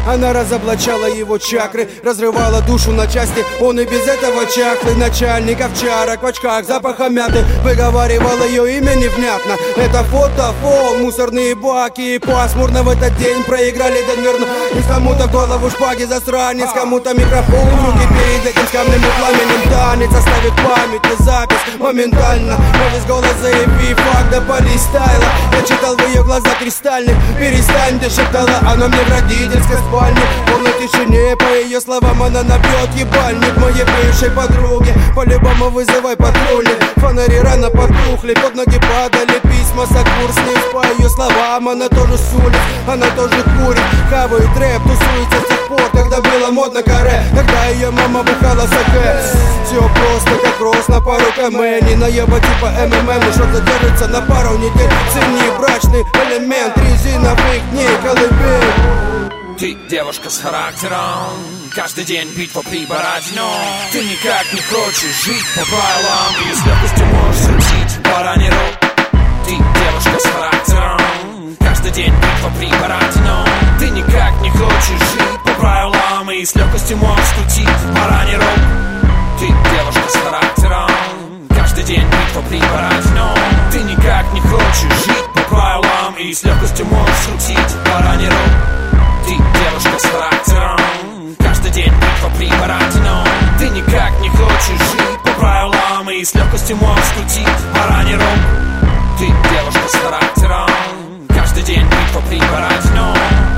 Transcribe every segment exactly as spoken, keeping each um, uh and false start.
Она разоблачала его чакры, разрывала душу на части. Он и без этого чахлый начальник овчарок в очках, запаха мяты. Выговаривал ее имя невнятно. Это фотофон, мусорные баки. Пасмурно в этот день проиграли Денверну. И кому-то голову шпаги засранец, кому-то микрофон в руки перед этим с каменным пламенем. Танец оставит память и запись моментально. Но весь голос заявив факт до полистайла. Я читал в ее глазах кристальных. Перестань, ты шептала она мне в родительской спальне. В полной тишине, по ее словам, она набьет ебальник моей бывшей подруги. По-любому вызывай патрули. Фонари рано потухли, под ноги падали письма сокурсниц. По ее словам, она тоже сулит, она тоже курит, хавает рэп, тусуется с тех пор, когда было модно каре. Когда ее мама бухала саке. Все просто как рост на пару км. Не наеба типа эм эм эм, что задержится на пару недель. Цени брачный элемент резиновых дней колыбель. Ты девушка с характером, каждый день битва при параде, но ты никак не хочешь жить по правилам и с легкостью можешь шутить пора не рок. Ты девушка с характером, каждый день битва при параде, но ты никак не хочешь жить по правилам и с легкостью можешь шутить пора не рок. Ты девушка с характером, каждый день битва при параде, но ты никак не хочешь жить по правилам и с легкостью можешь шутить пора не рок. Ты девушка с характером, каждый день битва при параде, но ты никак не хочешь жить по правилам и с легкостью можешь шутить пора не рок. Ты девушка с характером, каждый день битва при параде, но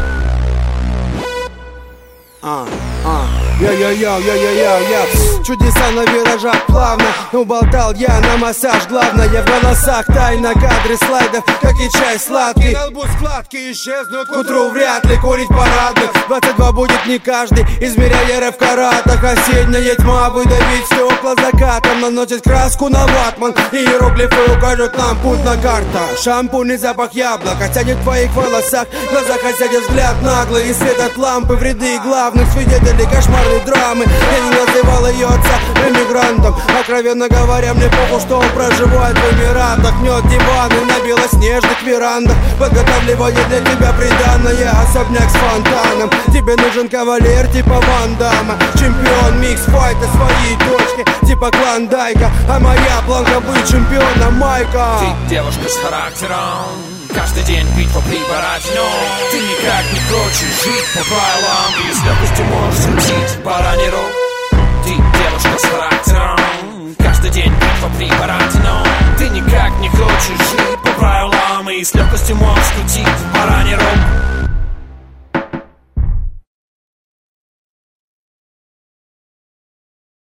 А, а, я-я-я-я-я-я-я. Чудеса на виражах плавно. Уболтал я на массаж, главное в волосах тайна, кадры слайдов, как и чай сладкий. На лбу складки исчезнут, к утру вряд ли курить парадных. Двадцать два будет не каждый, измеряя рэп в каратах. Осенняя тьма, выдавить стекла закатом. Наносит краску на ватман, иероглифы укажут нам путь на карта. Шампунь и запах яблока тянет в твоих волосах. В глазах осядет взгляд наглый, и свет от лампы в ряды главных свидетелей кошмарной драмы. Я не называл ее отца эмигрантом. Откровенно говоря, мне похуй, что он проживает в Эмиратах. Мнет диваны на белоснежных верандах, подготавливая для тебя приданное. Особняк с фонтаном. Тебе нужен кавалер типа Ван Дамма. Чемпион микс-файта своей точки типа Клондайка. А моя планка быть чемпионом Майка. Ты девушка с характером, каждый день битва при параде, но ты никак не хочешь жить по правилам и с легкостью можешь шутить пора не рок. Ты девушка с характером, каждый день битва при параде, но ты никак не хочешь жить по правилам и с легкостью можешь шутить пора не рок.